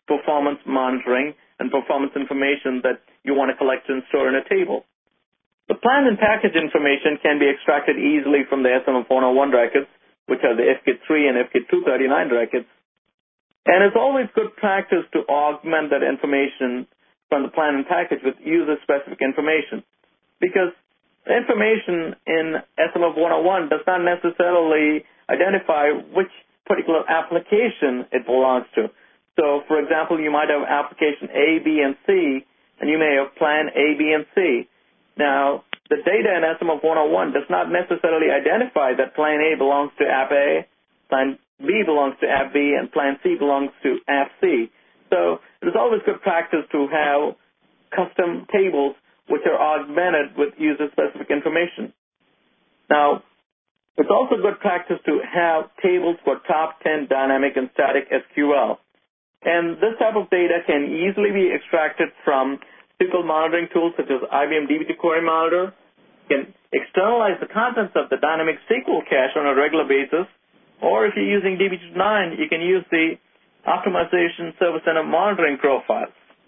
performance monitoring and performance information that you want to collect and store in a table. The plan and package information can be extracted easily from the S M F one oh one records, which are the F K I T three and F K I T two thirty-nine records. And it's always good practice to augment that information from the plan and package with user-specific information, because the information in S M F one oh one does not necessarily identify which particular application it belongs to. So, for example, you might have application A, B, and C, and you may have plan A, B, and C. Now, the data in S M F one oh one does not necessarily identify that plan A belongs to app A, plan B belongs to app B, and plan C belongs to app C. So it is always good practice to have custom tables which are augmented with user-specific information. Now, it's also good practice to have tables for top ten dynamic and static S Q L. And this type of data can easily be extracted from S Q L monitoring tools such as I B M D B two Query Monitor. You can externalize the contents of the dynamic S Q L cache on a regular basis. Or if you're using D B two nine, you can use the Optimization Service Center monitoring profiles.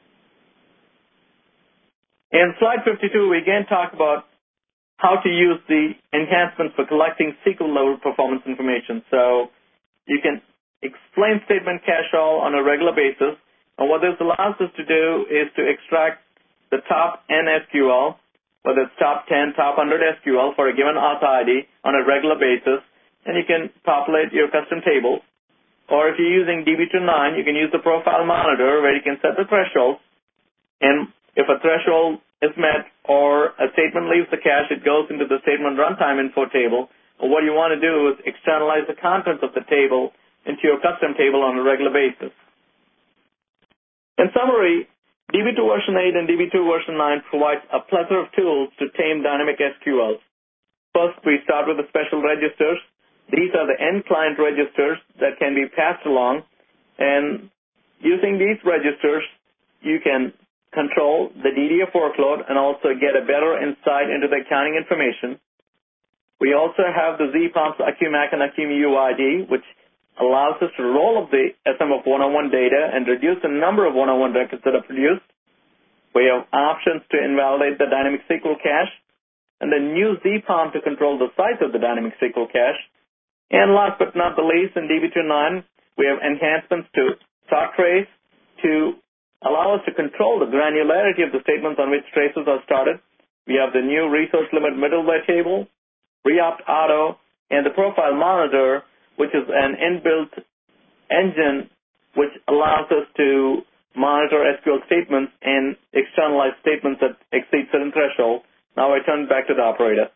In slide fifty-two, we again talk about how to use the enhancements for collecting S Q L-level performance information. So you can explain statement cache all on a regular basis. And what this allows us to do is to extract the top N S Q L, whether it's top ten, top one hundred S Q L for a given auth I D on a regular basis, and you can populate your custom tables. Or if you're using D B two nine, you can use the profile monitor where you can set the thresholds. And if a threshold is met or a statement leaves the cache, it goes into the statement runtime info table. But what you want to do is externalize the contents of the table into your custom table on a regular basis. In summary, D B two version eight and D B two version nine provides a plethora of tools to tame dynamic S Q Ls. First, we start with the special registers. These are the end client registers that can be passed along, and using these registers, you can control the D D F workload and also get a better insight into the accounting information. We also have the Z POMS AccuMac and AccuMUID, which allows us to roll up the S M F one oh one data and reduce the number of one oh one records that are produced. We have options to invalidate the dynamic S Q L cache, and then use Z POM to control the size of the dynamic S Q L cache. And last but not the least, in D B two nine, we have enhancements to stock trace to allow us to control the granularity of the statements on which traces are started. We have the new resource limit middleware table, Reopt Auto, and the profile monitor, which is an inbuilt engine which allows us to monitor S Q L statements and externalize statements that exceed certain thresholds. Now I turn back to the operator.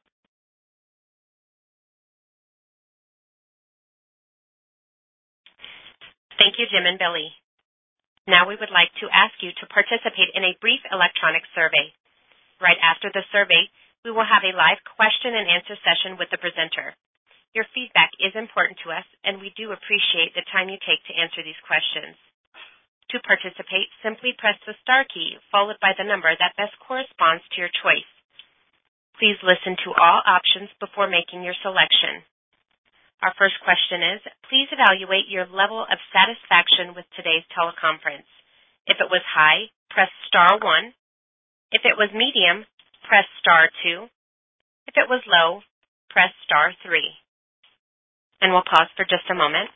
Thank you, Jim and Billy. Now we would like to ask you to participate in a brief electronic survey. Right after the survey, we will have a live question and answer session with the presenter. Your feedback is important to us, and we do appreciate the time you take to answer these questions. To participate, simply press the star key followed by the number that best corresponds to your choice. Please listen to all options before making your selection. Our first question is, please evaluate your level of satisfaction with today's teleconference. If it was high, press star one. If it was medium, press star two. If it was low, press star three. And we'll pause for just a moment.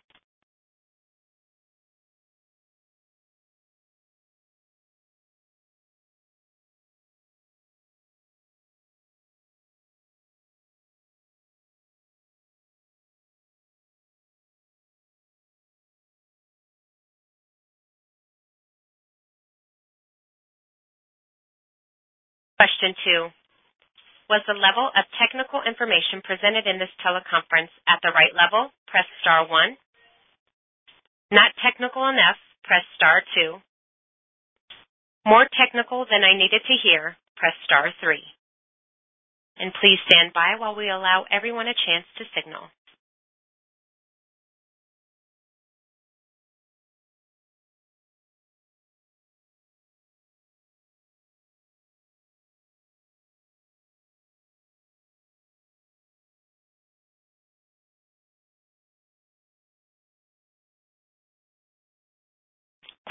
Question two. Was the level of technical information presented in this teleconference at the right level? Press star one. Not technical enough? Press star two. More technical than I needed to hear? Press star three. And please stand by while we allow everyone a chance to signal.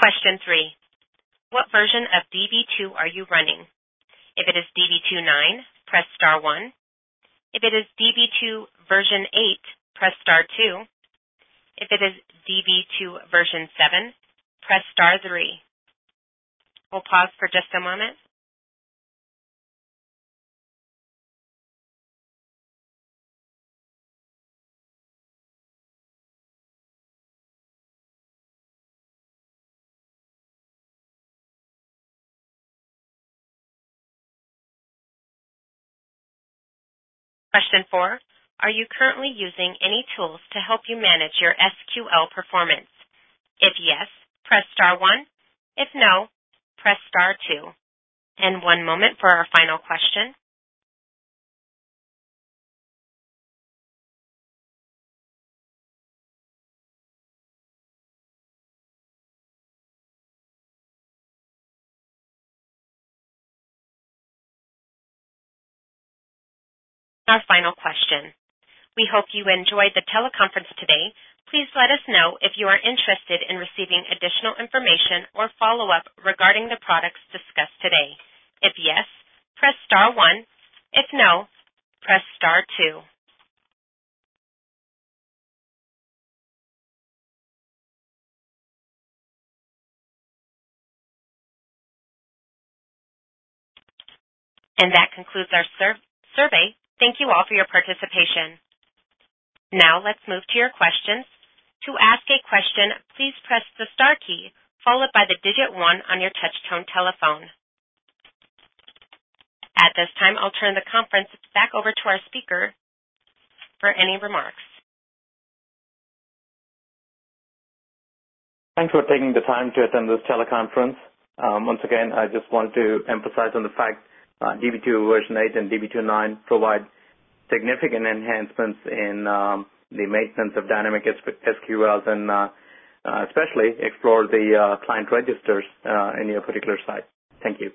Question three. What version of D B two are you running? If it is D B two nine, press star one. If it is D B two version eight, press star two. If it is D B two version seven, press star three. We'll pause for just a moment. Question four. Are you currently using any tools to help you manage your S Q L performance? If yes, press star one. If no, press star two. And one moment for our final question. Our final question. We hope you enjoyed the teleconference today. Please let us know if you are interested in receiving additional information or follow-up regarding the products discussed today. If yes, press star one. If no, press star two. And that concludes our sur- survey. Thank you all for your participation. Now let's move to your questions. To ask a question, please press the star key followed by the digit one on your touch-tone telephone. At this time, I'll turn the conference back over to our speaker for any remarks. Thanks for taking the time to attend this teleconference. Um, once again, I just want to emphasize on the fact uh, D B two version eight and D B two nine provide significant enhancements in um, the maintenance of dynamic S Q Ls and uh, uh, especially explore the uh, client registers uh, in your particular site. Thank you.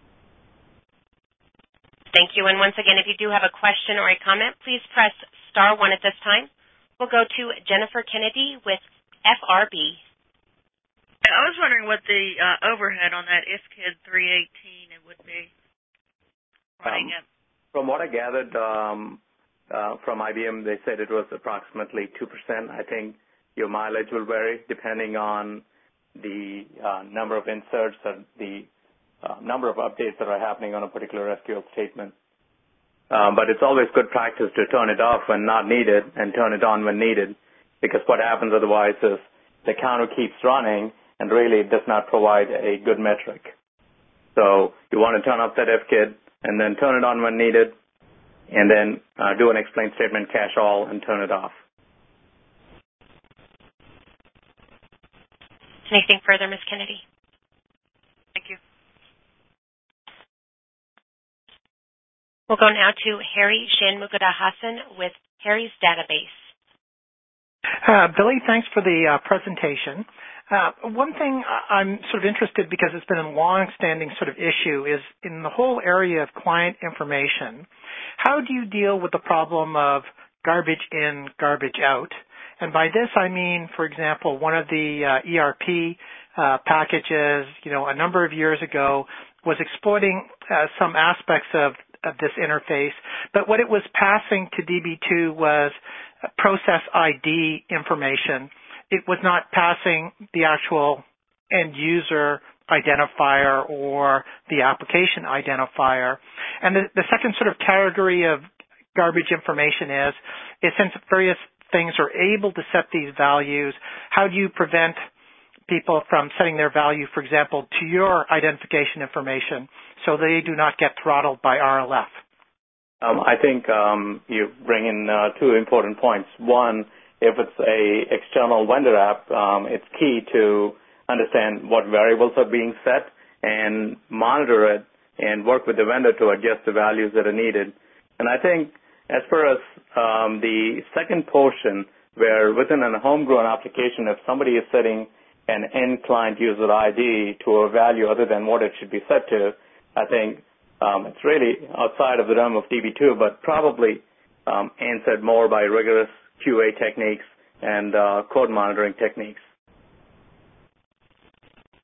Thank you. And once again, if you do have a question or a comment, please press star one at this time. We'll go to Jennifer Kennedy with F R B. I was wondering what the uh, overhead on that I F K I D three eighteen it would be running Um, it. From what I gathered um, uh, from I B M, they said it was approximately two percent. I think your mileage will vary depending on the uh, number of inserts or the uh, number of updates that are happening on a particular S Q L statement. Um, but it's always good practice to turn it off when not needed and turn it on when needed, because what happens otherwise is the counter keeps running and really it does not provide a good metric. So you want to turn off that I F K I D and then turn it on when needed, and then uh, do an explain statement, cache all, and turn it off. Anything further, Miz Kennedy? Thank you. We'll go now to Harry Shanmugada-Hassan with Harry's Database. Uh, Billy, thanks for the uh, presentation. Uh, one thing I'm sort of interested, because it's been a long-standing sort of issue, is in the whole area of client information, how do you deal with the problem of garbage in, garbage out? And by this I mean, for example, one of the uh, E R P uh, packages, you know, a number of years ago was exploiting uh, some aspects of, of this interface, but what it was passing to D B two was process I D information. It was not passing the actual end user identifier or the application identifier. And the, the second sort of category of garbage information is, is since various things are able to set these values, how do you prevent people from setting their value, for example, to your identification information so they do not get throttled by R L F? Um, I think um, you bring in uh, two important points. One, if it's a external vendor app, um, it's key to understand what variables are being set and monitor it and work with the vendor to adjust the values that are needed. And I think as far as um, the second portion, where within a homegrown application, if somebody is setting an end client user I D to a value other than what it should be set to, I think um, it's really outside of the realm of D B two, but probably um, answered more by rigorous Q A techniques and uh, code monitoring techniques.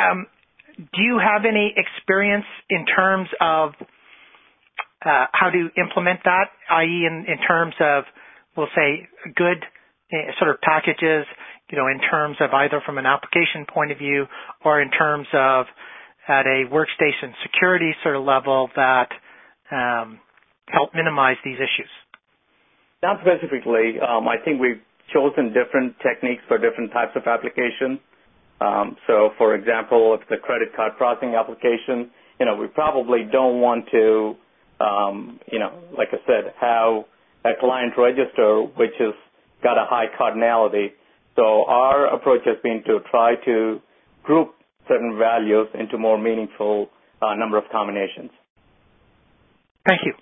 Um, do you have any experience in terms of uh, how to implement that, that is in, in terms of, we'll say, good uh, sort of packages, you know, in terms of either from an application point of view or in terms of at a workstation security sort of level that um, help minimize these issues? Not specifically. Um, I think we've chosen different techniques for different types of applications. Um, so, for example, if it's a credit card processing application, you know, we probably don't want to, um, you know, like I said, have a client register which has got a high cardinality. So our approach has been to try to group certain values into more meaningful uh, number of combinations. Thank you.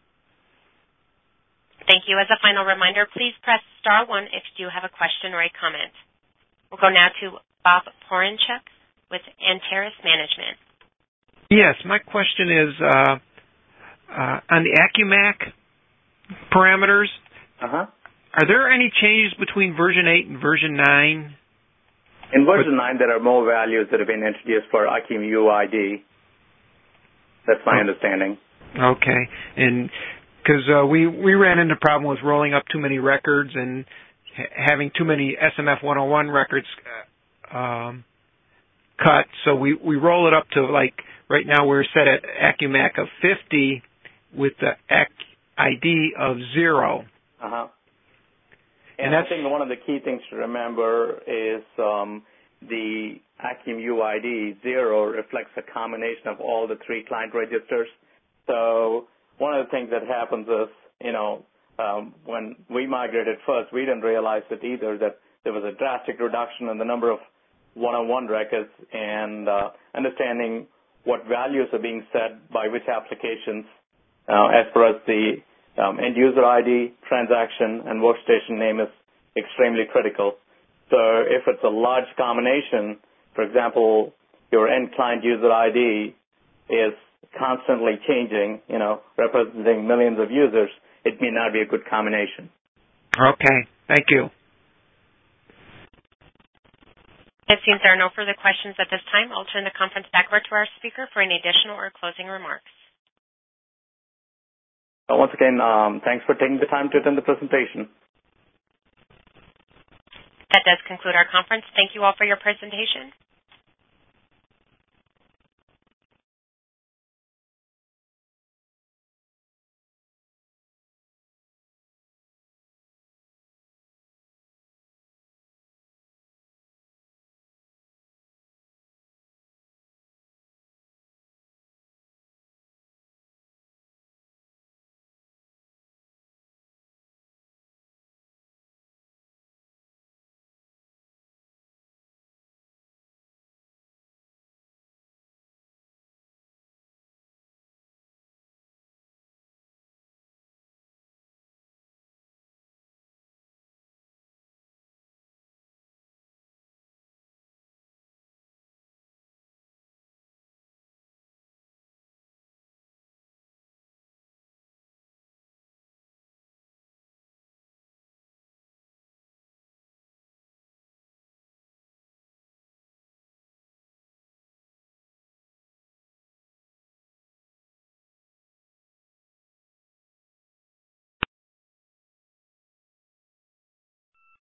Thank you. As a final reminder, please press star one if you have a question or a comment. We'll go now to Bob Porinchuk with Antares Management. Yes, my question is uh, uh, on the Accumac parameters. Uh-huh. Are there any changes between version eight and version nine? In version nine, there are more values that have been introduced for Accume U I D. That's my oh. understanding. Okay, and because uh, we we ran into a problem with rolling up too many records and ha- having too many S M F one oh one records uh, um, cut, so we we roll it up to, like, right now we're set at Accumac of fifty with the Ac I D of zero. Uh-huh. And, and that's, I think one of the key things to remember is um, the Accume U I D zero reflects a combination of all the three client registers. So one of the things that happens is, you know, um, when we migrated first, we didn't realize it either, that there was a drastic reduction in the number of one oh one records, and uh, understanding what values are being set by which applications uh, as far as the um, end user I D, transaction, and workstation name is extremely critical. So if it's a large combination, for example, your end client user I D is constantly changing, you know, representing millions of users, it may not be a good combination. Okay, thank you. It seems there are no further questions at this time. I'll turn the conference back over to our speaker for any additional or closing remarks. Uh, once again, um, thanks for taking the time to attend the presentation. That does conclude our conference. Thank you all for your presentation.